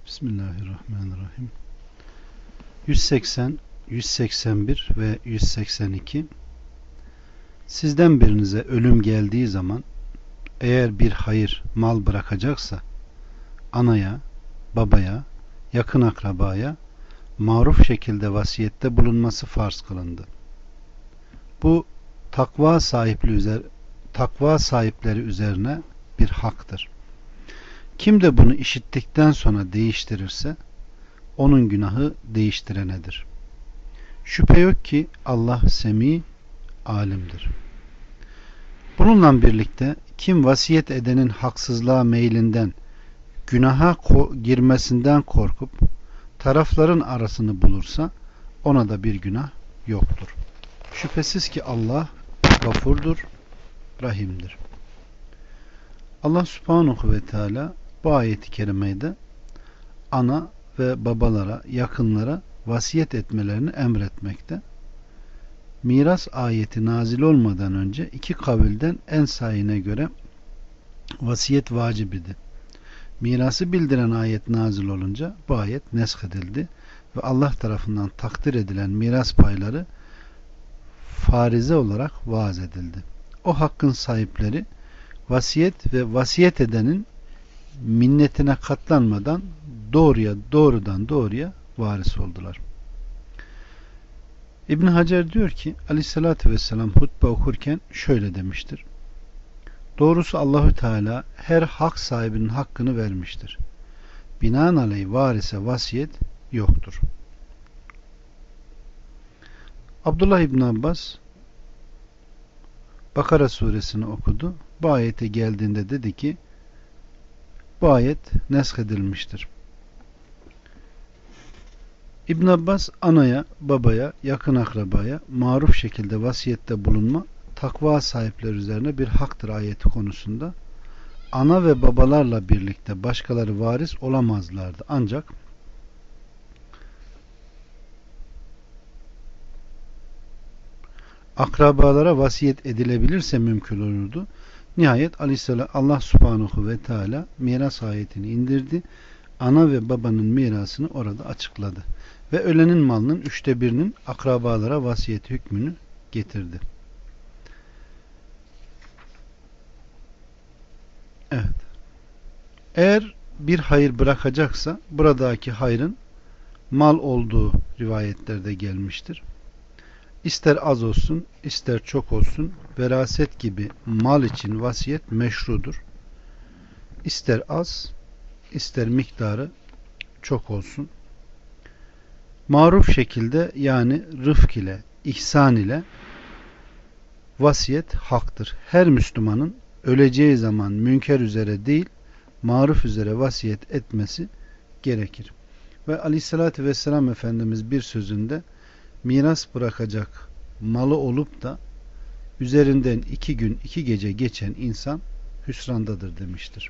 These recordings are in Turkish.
Bismillahirrahmanirrahim. 180, 181 ve 182. Sizden birinize ölüm geldiği zaman eğer bir hayır, mal bırakacaksa anaya, babaya, yakın akrabaya maruf şekilde vasiyette bulunması farz kılındı. Bu takva sahipleri üzerine bir haktır. Kim de bunu işittikten sonra değiştirirse onun günahı değiştirenedir. Şüphe yok ki Allah semi, alimdir. Bununla birlikte kim vasiyet edenin haksızlığa meylinden, günaha girmesinden korkup tarafların arasını bulursa ona da bir günah yoktur. Şüphesiz ki Allah gafurdur, rahimdir. Allah Subhanahu ve Teala bu ayeti kerimede ana ve babalara, yakınlara vasiyet etmelerini emretmekte. Miras ayeti nazil olmadan önce iki kavilden en sahihine göre vasiyet vacib idi. Mirası bildiren ayet nazil olunca bu ayet neshedildi ve Allah tarafından takdir edilen miras payları farize olarak vaaz edildi. O hakkın sahipleri vasiyet ve vasiyet edenin minnetine katlanmadan doğrudan doğruya varis oldular. İbn Hacer diyor ki Aleyhisselatü Vesselam hutbe okurken şöyle demiştir. Doğrusu Allahü Teala her hak sahibinin hakkını vermiştir. Binaenaleyh varise vasiyet yoktur. Abdullah İbn Abbas Bakara suresini okudu. Bu ayete geldiğinde dedi ki bu ayet neshedilmiştir. İbn Abbas anaya, babaya, yakın akrabaya maruf şekilde vasiyette bulunma takva sahipleri üzerine bir haktır ayeti konusunda. Ana ve babalarla birlikte başkaları varis olamazlardı. Ancak akrabalara vasiyet edilebilirse mümkün olurdu. Nihayet Allah Subhanahu ve Teala miras ayetini indirdi. Ana ve babanın mirasını orada açıkladı. Ve ölenin malının 1/3'ünün akrabalara vasiyet hükmünü getirdi. Evet. Eğer bir hayır bırakacaksa buradaki hayrın mal olduğu rivayetlerde gelmiştir. İster az olsun, ister çok olsun, veraset gibi mal için vasiyet meşrudur. İster az, ister miktarı çok olsun. Maruf şekilde yani rıfk ile, ihsan ile vasiyet haktır. Her Müslümanın öleceği zaman münker üzere değil, maruf üzere vasiyet etmesi gerekir. Ve Aleyhisselatü Vesselam Efendimiz bir sözünde miras bırakacak malı olup da üzerinden 2 gün 2 gece geçen insan hüsrandadır demiştir.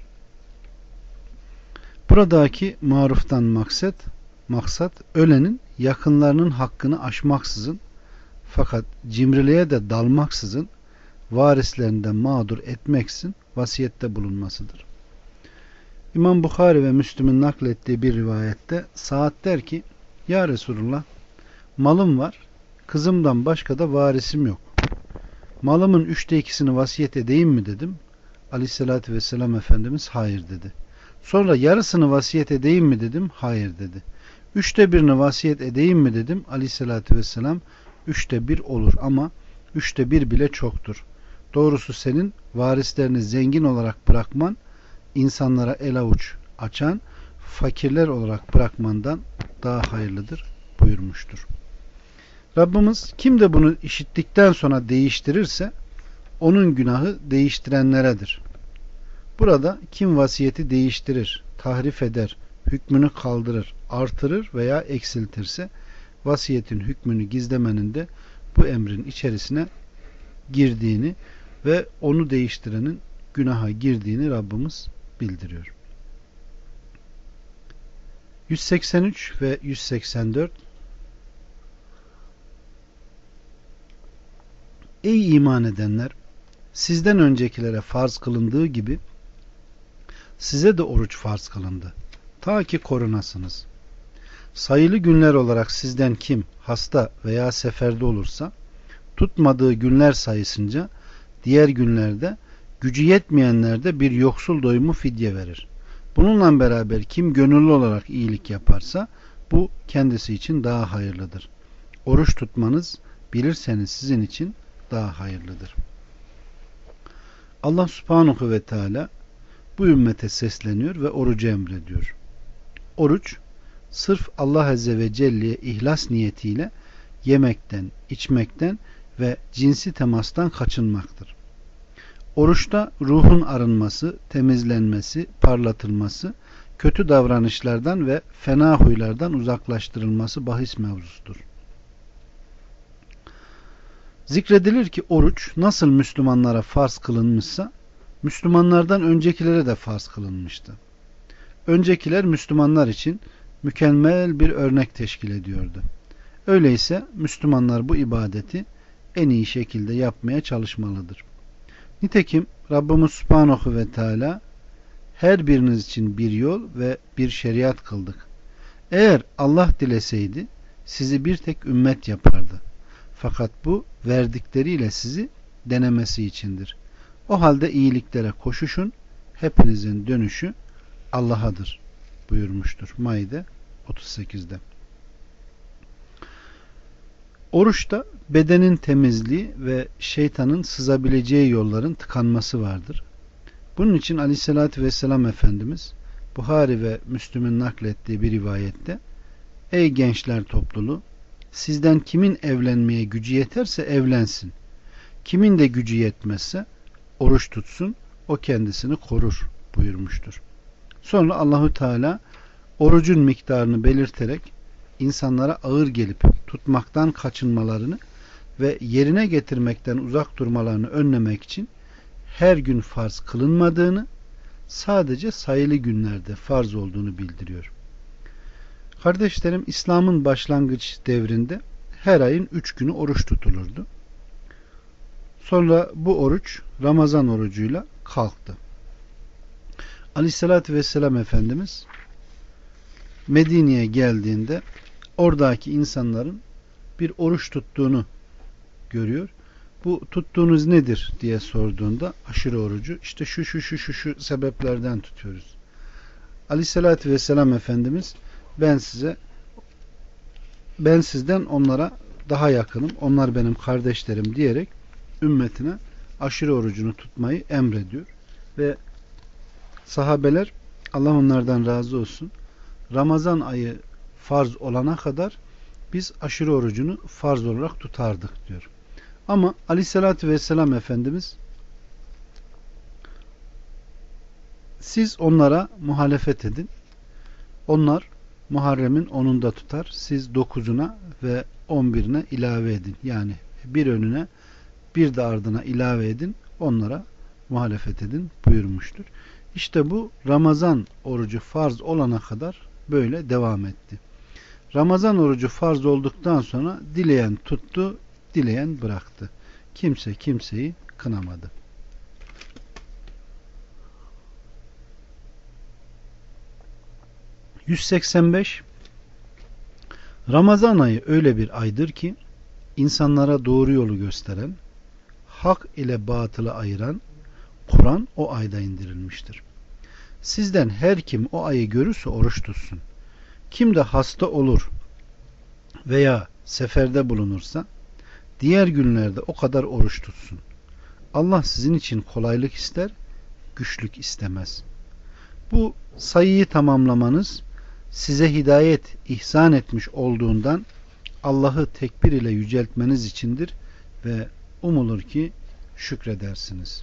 Buradaki maruftan maksat ölenin yakınlarının hakkını aşmaksızın fakat cimriliğe de dalmaksızın varislerinden mağdur etmeksizin vasiyette bulunmasıdır. İmam Bukhari ve Müslim'in naklettiği bir rivayette Sa'd der ki ya Resulullah malım var, kızımdan başka da varisim yok. Malımın 2/3'ünü vasiyet edeyim mi dedim. Aleyhissalatü vesselam Efendimiz hayır dedi. Sonra yarısını vasiyet edeyim mi dedim. Hayır dedi. 1/3'ünü vasiyet edeyim mi dedim. Aleyhissalatü vesselam 1/3 olur ama 1/3 bile çoktur. Doğrusu senin varislerini zengin olarak bırakman, insanlara el avuç açan, fakirler olarak bırakmandan daha hayırlıdır buyurmuştur. Rabbimiz kim de bunu işittikten sonra değiştirirse onun günahı değiştirenleredir. Burada kim vasiyeti değiştirir, tahrif eder, hükmünü kaldırır, artırır veya eksiltirse vasiyetin hükmünü gizlemenin de bu emrin içerisine girdiğini ve onu değiştirenin günaha girdiğini Rabbimiz bildiriyor. 183 ve 184 Ey iman edenler! Sizden öncekilere farz kılındığı gibi size de oruç farz kılındı. ta ki korunasınız. Sayılı günler olarak sizden kim hasta veya seferde olursa tutmadığı günler sayısınca diğer günlerde gücü yetmeyenlerde bir yoksul doyumu fidye verir. Bununla beraber kim gönüllü olarak iyilik yaparsa bu kendisi için daha hayırlıdır. Oruç tutmanız bilirseniz sizin için daha hayırlıdır. Allah subhanahu ve teala bu ümmete sesleniyor ve orucu emrediyor. Oruç sırf Allah azze ve celle'ye ihlas niyetiyle yemekten, içmekten ve cinsi temastan kaçınmaktır. Oruçta ruhun arınması, temizlenmesi, parlatılması, kötü davranışlardan ve fena huylardan uzaklaştırılması bahis mevzusudur. Zikredilir ki oruç nasıl Müslümanlara farz kılınmışsa Müslümanlardan öncekilere de farz kılınmıştı. Öncekiler Müslümanlar için mükemmel bir örnek teşkil ediyordu. Öyleyse Müslümanlar bu ibadeti en iyi şekilde yapmaya çalışmalıdır. Nitekim Rabbimiz Subhanahu ve Teala her biriniz için bir yol ve bir şeriat kıldık. Eğer Allah dileseydi sizi bir tek ümmet yapardı. Fakat bu verdikleriyle sizi denemesi içindir. O halde iyiliklere koşuşun, hepinizin dönüşü Allah'adır buyurmuştur. Maide 38'de. Oruçta bedenin temizliği ve şeytanın sızabileceği yolların tıkanması vardır. Bunun için Aleyhisselatü Vesselam Efendimiz Buhari ve Müslüm'ün naklettiği bir rivayette ey gençler topluluğu, sizden kimin evlenmeye gücü yeterse evlensin. Kimin de gücü yetmezse oruç tutsun, o kendisini korur buyurmuştur. Sonra Allahu Teala orucun miktarını belirterek insanlara ağır gelip tutmaktan kaçınmalarını ve yerine getirmekten uzak durmalarını önlemek için her gün farz kılınmadığını, sadece sayılı günlerde farz olduğunu bildiriyor. Kardeşlerim, İslam'ın başlangıç devrinde her ayın 3 günü oruç tutulurdu. Sonra bu oruç Ramazan orucuyla kalktı. Aleyhissalatü Vesselam Efendimiz Medine'ye geldiğinde oradaki insanların bir oruç tuttuğunu görüyor. Bu tuttuğunuz nedir diye sorduğunda aşırı orucu işte şu sebeplerden tutuyoruz. Aleyhissalatü Vesselam Efendimiz ben sizden onlara daha yakınım, onlar benim kardeşlerim diyerek ümmetine aşırı orucunu tutmayı emrediyor. Ve sahabeler, Allah onlardan razı olsun, Ramazan ayı farz olana kadar biz aşırı orucunu farz olarak tutardık diyor. Ama Aleyhisselatü Vesselam Efendimiz siz onlara muhalefet edin. Onlar Muharrem'in 10'unda tutar. Siz 9'una ve 11'ine ilave edin. Yani bir önüne bir de ardına ilave edin. Onlara muhalefet edin buyurmuştur. İşte bu Ramazan orucu farz olana kadar böyle devam etti. Ramazan orucu farz olduktan sonra dileyen tuttu, dileyen bıraktı. Kimse kimseyi kınamadı. %185 Ramazan ayı öyle bir aydır ki insanlara doğru yolu gösteren, hak ile batılı ayıran Kur'an o ayda indirilmiştir. Sizden her kim o ayı görürse oruç tutsun. Kim de hasta olur veya seferde bulunursa diğer günlerde o kadar oruç tutsun. Allah sizin için kolaylık ister, güçlük istemez. Bu sayıyı tamamlamanız size hidayet ihsan etmiş olduğundan Allah'ı tekbir ile yüceltmeniz içindir ve umulur ki şükredersiniz.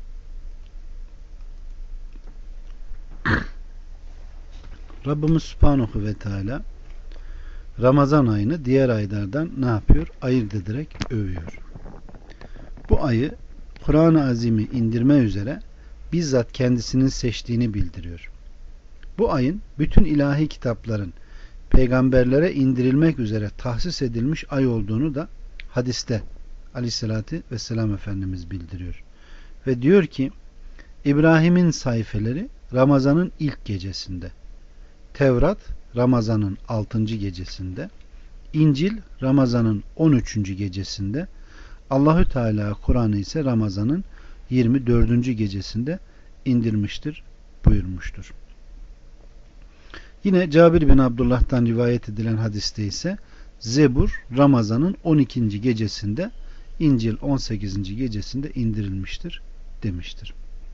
Rabbimiz Subhanahu ve Teala Ramazan ayını diğer aylardan ne yapıyor? Ayırt ederek övüyor. Bu ayı Kur'an-ı Azim'i indirme üzere bizzat kendisinin seçtiğini bildiriyor. Bu ayın bütün ilahi kitapların peygamberlere indirilmek üzere tahsis edilmiş ay olduğunu da hadiste Aleyhisselatü Vesselam Efendimiz bildiriyor. Ve diyor ki İbrahim'in sayfeleri Ramazan'ın ilk gecesinde, Tevrat Ramazan'ın 6. gecesinde, İncil Ramazan'ın 13. gecesinde, Allahü Teala Kur'an'ı ise Ramazan'ın 24. gecesinde indirmiştir buyurmuştur. Yine Cabir bin Abdullah'tan rivayet edilen hadiste ise Zebur Ramazan'ın 12. gecesinde, İncil 18. gecesinde indirilmiştir demiştir.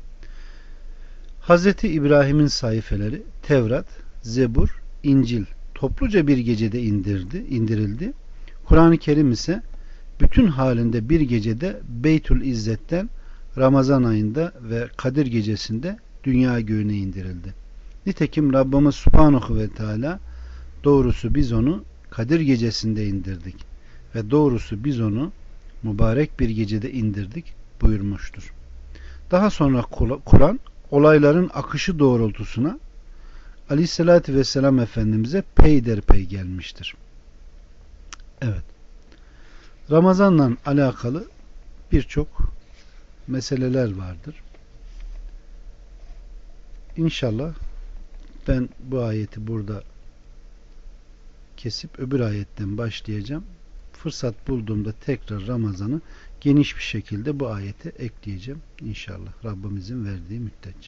Hz. İbrahim'in sayfeleri Tevrat, Zebur, İncil topluca bir gecede indirildi. Kur'an-ı Kerim ise bütün halinde bir gecede Beytül İzzet'ten Ramazan ayında ve Kadir gecesinde dünya göğüne indirildi. Nitekim Rabbimiz Subhanahu ve Teala doğrusu biz onu Kadir gecesinde indirdik ve doğrusu biz onu mübarek bir gecede indirdik buyurmuştur. Daha sonra Kur'an olayların akışı doğrultusuna Aleyhisselatü Vesselam Efendimiz'e peyderpey gelmiştir. Evet. Ramazan'la alakalı birçok meseleler vardır. İnşallah ben bu ayeti burada kesip öbür ayetten başlayacağım. Fırsat bulduğumda tekrar Ramazan'ı geniş bir şekilde bu ayete ekleyeceğim. İnşallah Rabbimizin verdiği müddetçe.